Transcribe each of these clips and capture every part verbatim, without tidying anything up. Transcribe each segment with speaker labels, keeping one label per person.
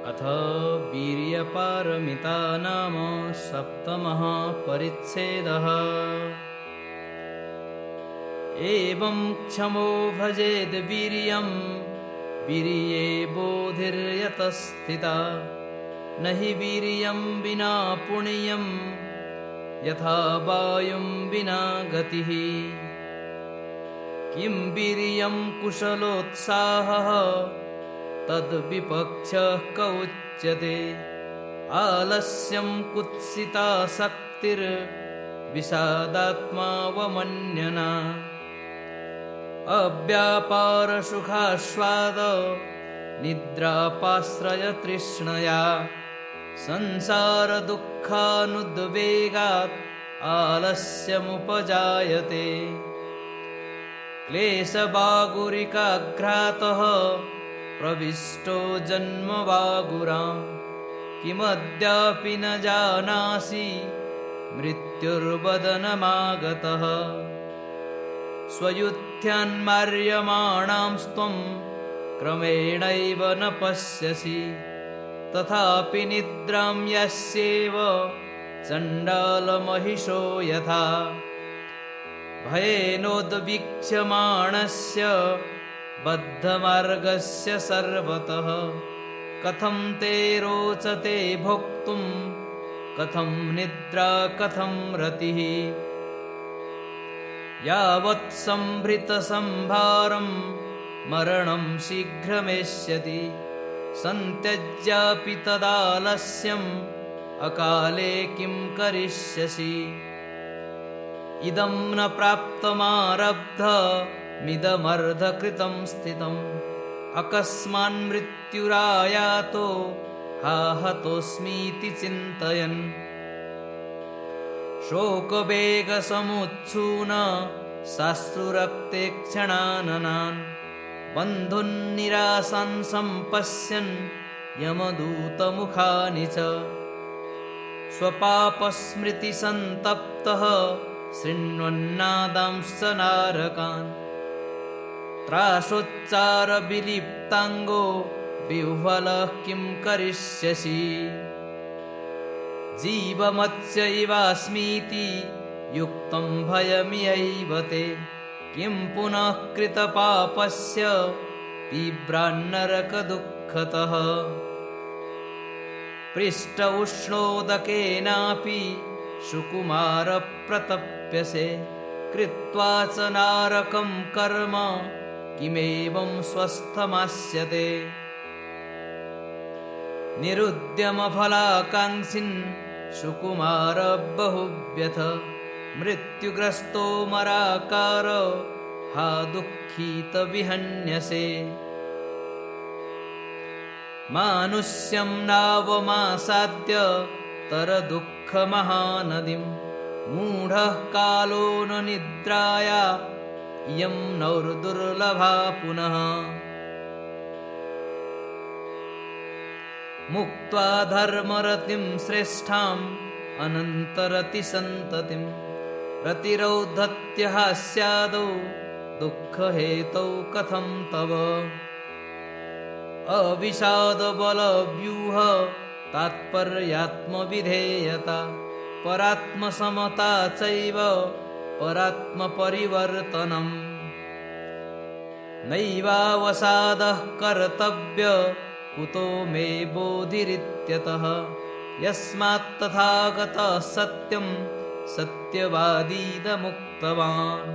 Speaker 1: अथ वीर्यपारमिता नाम सप्तमः परिच्छेदः। एवं क्षमो भजेद् वीर्यं वीर्ये बोधिर्यतस्थिता। न हि वीर्यं विना पुण्यं यथा वायुं विना गतिः। किं वीर्यं कुशलोत्साहः तद्विपक्षः क उच्यते। आलस्यं कुत्सितासक्तिर्विषादात्मा वमन्यना। अव्यापारसुखास्वाद निद्रापाश्रयतृष्णया। संसारदुःखानुद्वेगात् आलस्यमुपजायते। क्लेशबागुरिकाघ्रातः प्रविष्टो जन्मवागुरां। किमद्यापि न जानासि मृत्युर्वदनमागतः। स्वयुत्थ्यान्मार्यमाणांस्त्वं क्रमेणैव न पश्यसि। तथापि निद्रां यस्येव चण्डालमहिषो यथा। भयेनोद्वीक्ष्यमाणस्य बद्धमार्गस्य सर्वतः। कथं ते रोचते भोक्तुं कथं निद्रा कथं रतिः। यावत् संभृतसंभारं मरणं शीघ्रमेष्यति। सन्त्यज्यापि तदालस्यम् अकाले किं करिष्यसि। इदं न प्राप्तमारब्धमिदमर्धकृतं स्थितम्। अकस्मान्मृत्युरायातो हा हतोऽस्मीति चिन्तयन्। शोकवेगसमुत्सून साश्रुरक्ते क्षणाननान्। बन्धुन्निरासान् सम्पश्यन् यमदूतमुखानि च। स्वपापस्मृतिसन्तप्तः शृण्वन्नादांश्च नारकान्। त्रासोच्चारविलिप्ताङ्गो विह्वलः किं करिष्यसि। जीवमत्स्य इवास्मीति युक्तं भयमियैव ते। किं पुनः कृतपापस्य तीव्रान्नरकदुःखतः। पृष्ठ उष्णोदकेनापि सुकुमारप्रतप्यसे। कृत्वा च नारकं कर्म किमेवं स्वस्थमास्यते। निरुद्यमफलाकाङ्क्षिन् सुकुमार बहुव्यथ। मृत्युग्रस्तो मराकार हा दुःखित विहन्यसे। मानुष्यं नावमासाद्य तरदुःखमहानदीं। मूढः कालो न निद्राया इयं नौर्दुर्लभा पुनः। मुक्त्वा धर्मरतिं श्रेष्ठाम् अनन्तरतिसन्ततिं। रतिरौद्धत्यः स्यादौ दुःखहेतौ कथं तव। अविषादबलव्यूह तात्पर्यात्मविधेयता। परात्मसमता चैव परात्मपरिवर्तनम्। नैवावसादः कर्तव्य कुतो मे बोधिरित्यतः। यस्मात् तथागतः सत्यं सत्यवादीदमुक्तवान्।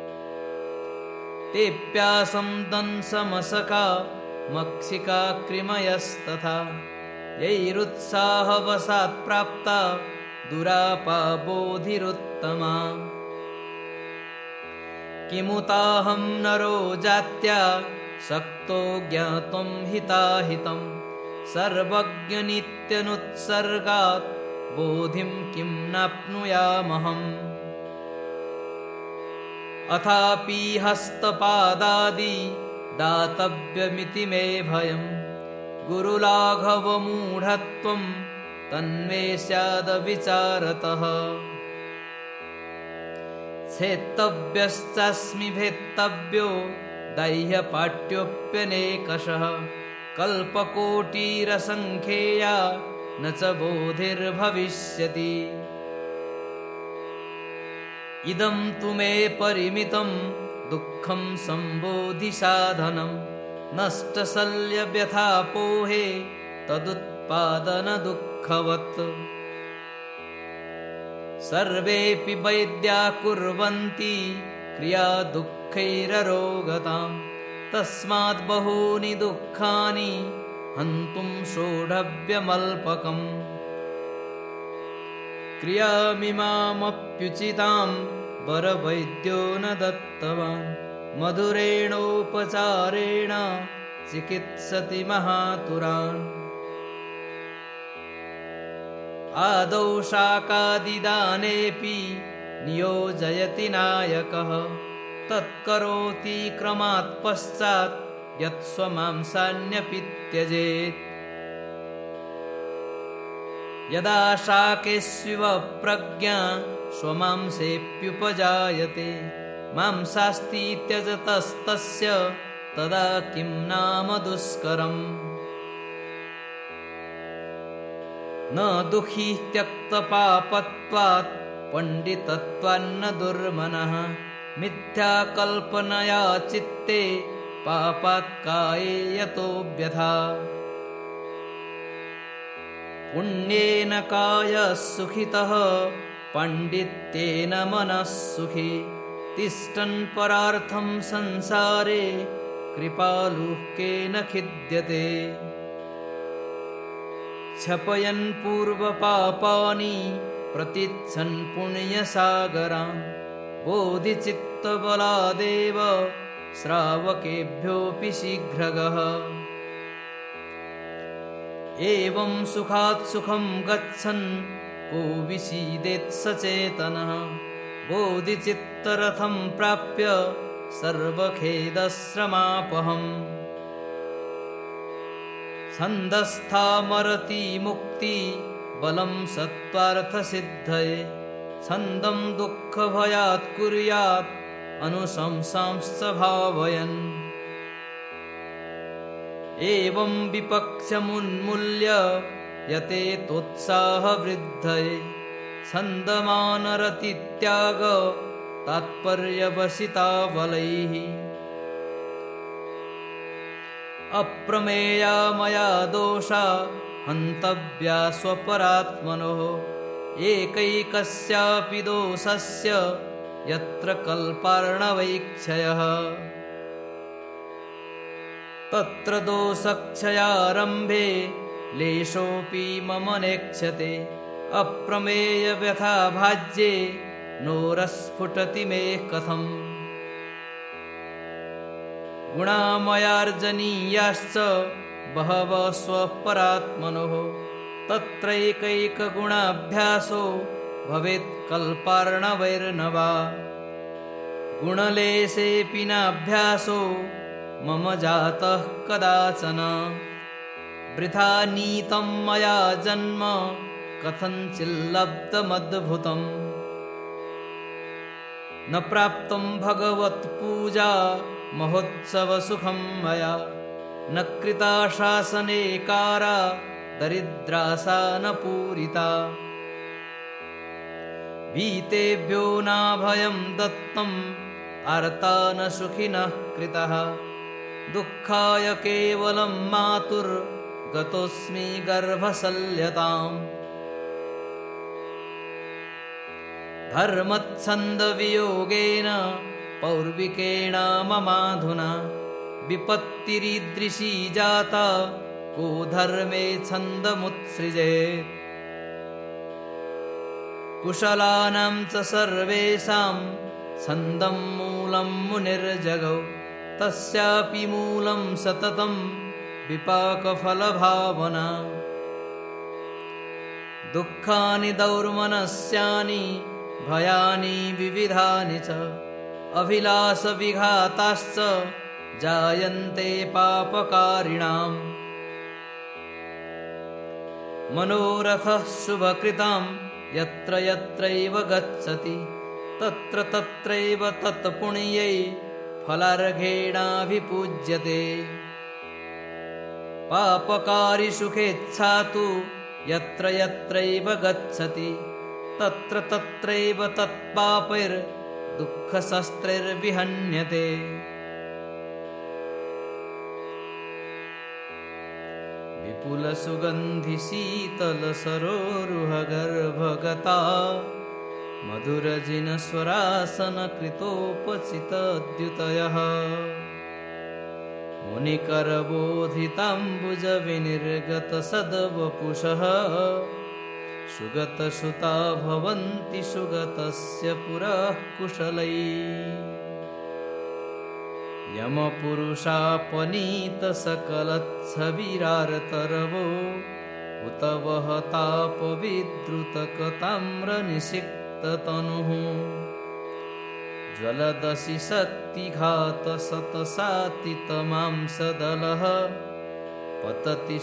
Speaker 1: तेऽप्यासं दंशमशका मक्षिका कृमयस्तथा। यैरुत्साहवशात् प्राप्ता दुरापा बोधिरुत्तमा। किमुताहं नरो जात्या शक्तो ज्ञातुं हिताहितं। सर्वज्ञनित्यनुत्सर्गात् बोधिं किं नाप्नुयामहम्। अथापि हस्तपादादि दातव्यमिति मे भयम्। गुरुलाघवमूढत्वं तन्मे स्यादविचारतः। छेत्तव्यश्चास्मि भेत्तव्यो दाह्यपाट्योऽप्यनेकषः कल्पकोटिरसङ्ख्येया न च बोधिर्भविष्यति। इदं तु मे परिमितं दुःखं सम्बोधिसाधनं नष्टशल्यव्यथापोहे तदुत्पादनदुःखवत्। सर्वेऽपि वैद्या कुर्वन्ति क्रिया दुःखैररोगताम् तस्मात् बहूनि दुःखानि हन्तुं सोढव्यमल्पकम्। क्रियामिमामप्युचितां वरवैद्यो न दत्तवान् मधुरेणोपचारेण चिकित्सति महातुरान्। आदौ शाकादिदानेऽपि नियोजयति नायकः तत्करोति क्रमात् पश्चात् यत् स्वमांसान्यपि त्यजेत्। यदा शाकेष्विव प्रज्ञा स्वमांसेऽप्युपजायते मांसास्ति त्यजतस्तस्य तदा किं नाम दुष्करम्। न दुःखी त्यक्तपापत्वात् पण्डितत्वान्न दुर्मनः मिथ्याकल्पनया चित्ते पापात् काये यतो व्यथा। पुण्येन कायः सुखितः पाण्डित्येन मनः सुखी तिष्ठन् परार्थं संसारे कृपालुः केन खिद्यते। क्षपयन् पूर्वपापानि प्रतीच्छन् पुण्यसागरान् बोधिचित्तबलादेव श्रावकेभ्योऽपि शीघ्रगः। एवं सुखात् सुखं गच्छन् को विषीदेत् सचेतनः बोधिचित्तरथं प्राप्य सर्वखेदश्रमापहम्। छन्दस्थामरति मुक्ति बलं सत्त्वार्थसिद्धये छन्दं दुःखभयात् कुर्यात् अनुशंसांश्च भावयन्। एवं विपक्षमुन्मूल्य यतेतोत्साहवृद्धये छन्दमानरतित्याग तात्पर्यवसिताबलैः। अप्रमेया मया दोषा हन्तव्या स्वपरात्मनोः एकैकस्यापि दोषस्य यत्र कल्पार्णवैक्षयः। तत्र दोषक्षयारम्भे लेशोऽपि मम नेक्ष्यते अप्रमेयव्यथा भाज्ये नोरस्फुटति मे कथम्। गुणामयार्जनीयाश्च बहवः स्वपरात्मनोः तत्रैकैकगुणाभ्यासो भवेत् कल्पार्णवैर्नवा। गुणलेशेऽपि नाभ्यासो मम जातः कदाचन वृथा नीतं मया जन्म कथञ्चिल्लब्धमद्भुतम्। न प्राप्तं भगवत्पूजा महोत्सवसुखं मया न कृता शासनेकारा दरिद्रासा न पूरिता। भीतेभ्यो नाभयं दत्तम् आर्ता न सुखिनः कृतः दुःखाय केवलं मातुर्गतोऽस्मि गर्भशल्यताम्। धर्मच्छन्दवियोगेन पौर्विकेण ममाधुना विपत्तिरीदृशी जाता को धर्मे छन्दमुत्सृजेत्। कुशलानां च सर्वेषां छन्दं मूलं मुनिर्जगौ तस्यापि मूलं सततं विपाकफलभावना। दुःखानि दौर्मनस्यानि भयानि विविधानि च अभिलाषविघाताश्च जायन्ते पापकारिणाम्। मनोरथः शुभकृतां यत्र यत्रैव गच्छति तत्र तत्रैव तत्पुण्यै फलार्घेणाभिपूज्यते। पापकारी सुखेच्छा तु यत्र यत्रैव गच्छति तत्र तत्रैव तत्पापैर्दुःखशस्त्रैर्विहन्यते। विपुलसुगन्धिशीतलसरोरुहगर्भगता मधुरजिनस्वरासनकृतोपचितद्युतयः मुनिकरबोधिताम्बुजविनिर्गतसद्वपुषः सुगतसुता भवन्ति सुगतस्य पुरः कुशलैः। यमपुरुषापनीतसकलच्छविरार्तरवो उत वहतापविद्रुतकताम्रनिषिक्ततनुः ज्वलदसि शक्तिघातशतसातितमांसदलः पतति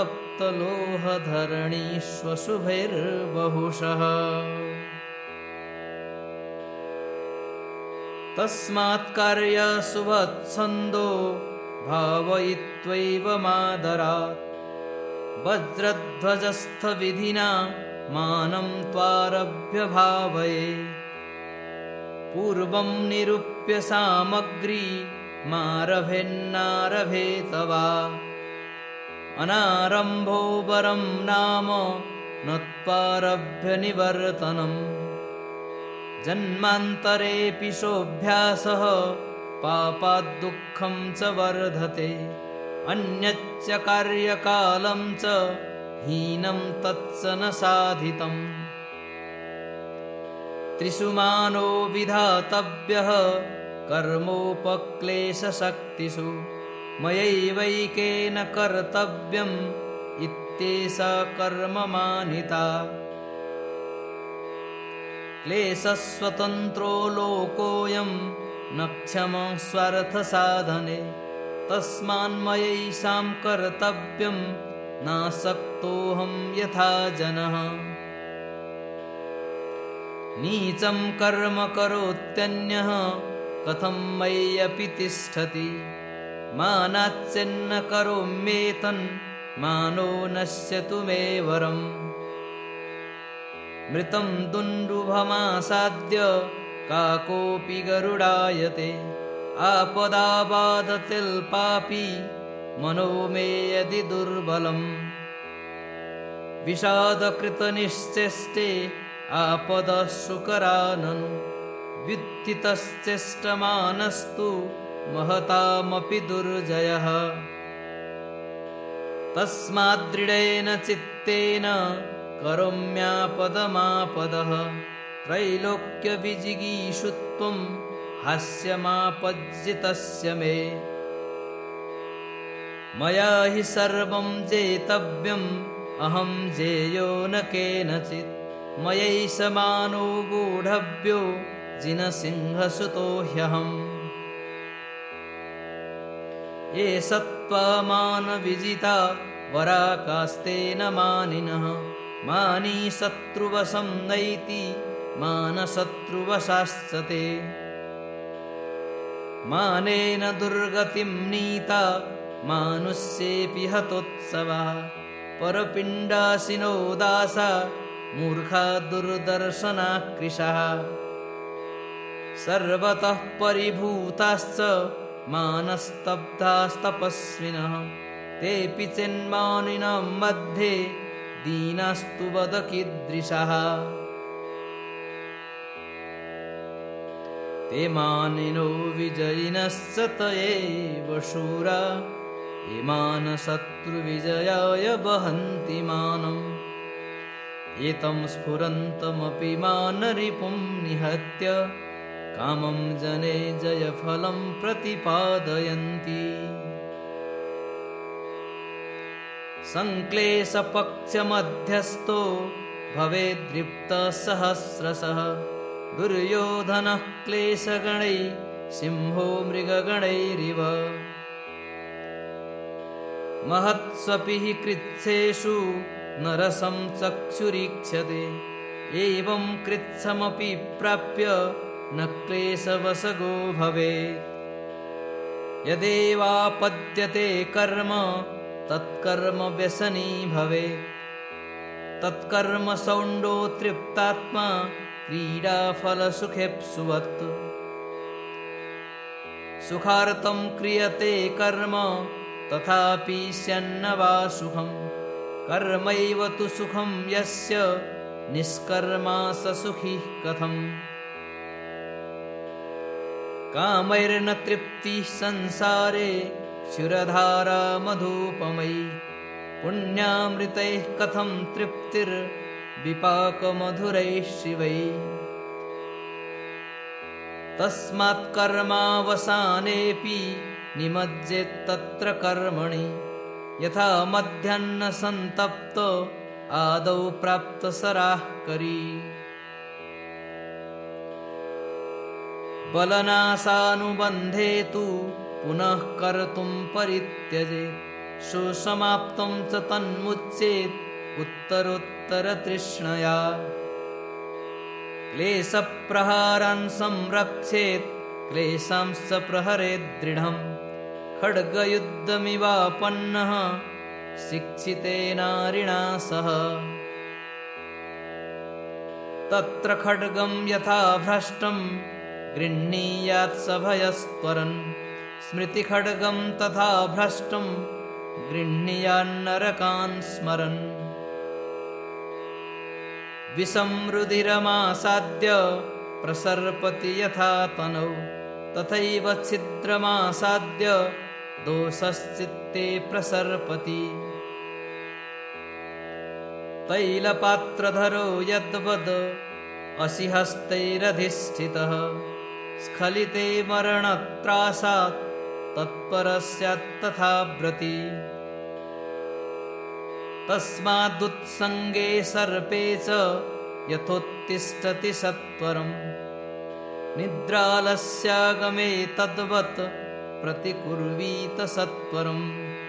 Speaker 1: सुतप्तलोहधरणीष्वशुभैर्बहुशः। तस्मात्कार्यसुवत्सन्दो भावयित्वैव मादरात् वज्रध्वजस्थविधिना मानं त्वारभ्यभावये। पूर्वं निरूप्य सामग्री मारभेन्नारभेत वा अनारम्भो वरं नाम न त्वारभ्यनिवर्तनम्। जन्मान्तरेऽपि सोऽभ्यासः पापाद्दुःखं च वर्धते अन्यच्च कार्यकालं च हीनं तत्स न साधितम्। त्रिषु मानो विधातव्यः कर्मोपक्लेशशक्तिषु मयैवैकेन कर्तव्यम् इत्येषा कर्ममानिता। क्लेशस्वतन्त्रो लोकोऽयं न क्षमः स्वार्थसाधने तस्मान्मयैषां कर्तव्यं नासक्तोऽहं यथा जनः। नीचं कर्म करोत्यन्यः कथं मय्यपि तिष्ठति मानाच्चन्न करोम्येतन् मानो नश्यतु मे वरम्। मृतं दुन्दुभमासाद्य काकोऽपि गरुडायते आपदाबाधतेऽल्पापि मनो मे यदि दुर्बलम्। विषादकृतनिश्चेष्टे आपदः सुकराननु व्युत्थितश्चेष्टमानस्तु महतामपि दुर्जयः। तस्माद्दृढेन चित्तेन करोम्यापदमापदः त्रैलोक्यविजिगीषुत्वं हास्यमापज्जितस्य मे। मया हि सर्वं जेतव्यम् अहं जेयो न केनचित् मयैष मानो गूढव्यो जिनसिंहसुतो ह्यहम्। ये सत्त्वमानविजिता वराकास्तेन मानिनः मानी शत्रुवशं नैति मानशत्रुवशाश्च ते। मानेन दुर्गतिं नीता मानुष्येऽपि हतोत्सवः परपिण्डासिनो दासा मूर्खा दुर्दर्शनाकृशाः। सर्वतः परिभूताश्च मानस्तब्धास्तपस्विनः तेऽपि चिन्मानिनां मध्ये दीनास्तु वद कीदृशाः। ते मानिनो विजयिनश्च त एव शूरा इमान् शत्रुविजयाय वहन्ति मानम्। एतं स्फुरन्तमपि मानरिपुं निहत्य कामं जने जयफलं प्रतिपादयन्ति। संक्लेशपक्षमध्यस्थो भवेद्दृप्तः सहस्रशः दुर्योधनः क्लेशगणैः सिंहो मृगगणैरिव। महत्स्वपि हि कृच्छ्रेषु नरसं चक्षुरीक्षते एवं कृच्छमपि प्राप्य न क्लेशवशगो भवेत्। यदेवापद्यते कर्म तत्कर्म व्यसनी भवेत्। तत्कर्म सौण्डो तृप्तात्मा क्रीडाफलसुखेप्सुवत्। सुखार्थं क्रियते कर्म तथापि स्यान्न वा सुखम्। कर्मैव तु सुखं यस्य निष्कर्मा स सुखी कथम्। कामैर्न तृप्तिः संसारे क्षुरधारा मधुपमयी। पुण्यामृतैः कथं तृप्तिर्विपाकमधुरैः शिवैः। तस्मात् कर्मावसानेऽपि निमज्जेत् तत्र कर्मणि। यथा मध्याह्न सन्तप्त आदौ प्राप्तसराः करी। बलनाशानुबन्धे तु पुनः कर्तुं परित्यजेत्। सुसमाप्तं च तन्मुच्येत् उत्तरोत्तरतृष्णया। क्लेशप्रहारान् संरक्षेत् क्लेशांश्च प्रहरेत् दृढम्। खड्गयुद्धमिवापन्नः शिक्षितेनारिणा सह। तत्र खड्गं यथा भ्रष्टं गृह्णीयात् स भयस्त्वरन्। स्मृतिखड्गं तथा भ्रष्टं गृह्णीयान्नरकान् स्मरन्। विषं रुधिरमासाद्य प्रसर्पति यथा तनौ। तथैव छिद्रमासाद्य दोषश्चित्ते प्रसर्पति। तैलपात्रधरो यद्वद् असिहस्तैरधिष्ठितः। स्खलिते मरणत्रासात् तत्परस्यात् तथा व्रति। तस्मादुत्सङ्गे सर्पे च यथोत्तिष्ठति सत्वरम्। निद्रालस्यागमे तद्वत् प्रतिकुर्वीत सत्वरम्।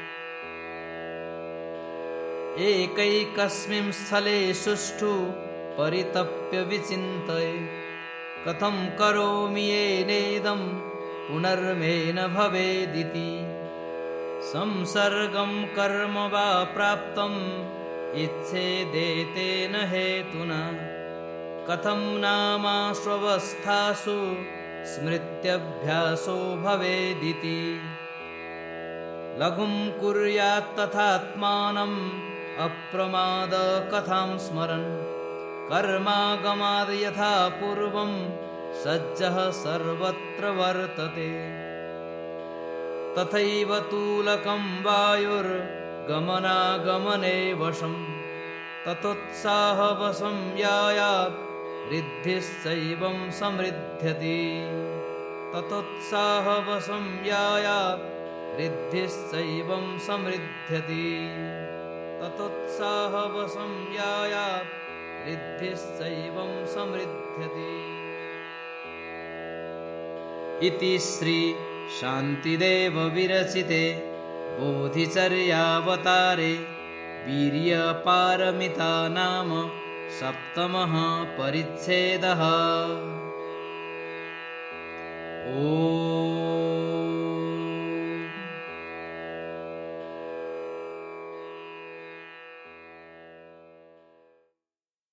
Speaker 1: एकैकस्मिन् स्थले सुष्ठु परितप्य विचिन्तयेत्। कथं करोमि येनेदं पुनर्मे न भवेदिति। संसर्गं कर्म वा प्राप्तम् इच्छेदेतेन हेतुना। कथं नामाश्वस्थासु स्मृत्यभ्यासो भवेदिति। लघुं कुर्यात् तथात्मानम् अप्रमाद कथां स्मरन्। कर्मागमाद् यथा पूर्वं सज्जः सर्वत्र वर्तते। तथैव तूलकं वायुर्गमनागमने वशम्। ततोत्साहवशं यायात् रिद्धिश्चैवं समृद्ध्यति। ततोत्साहवशं यायात् रिद्धिश्चैवं समृद्ध्यति। ततोत्साहवशं यायात् रिद्धिश्चैवं समृद्ध्यति। इति श्री शान्तिदेव विरचिते बोधिचर्यावतारे वीर्यपारमिता नाम सप्तमः परिच्छेदः। ओ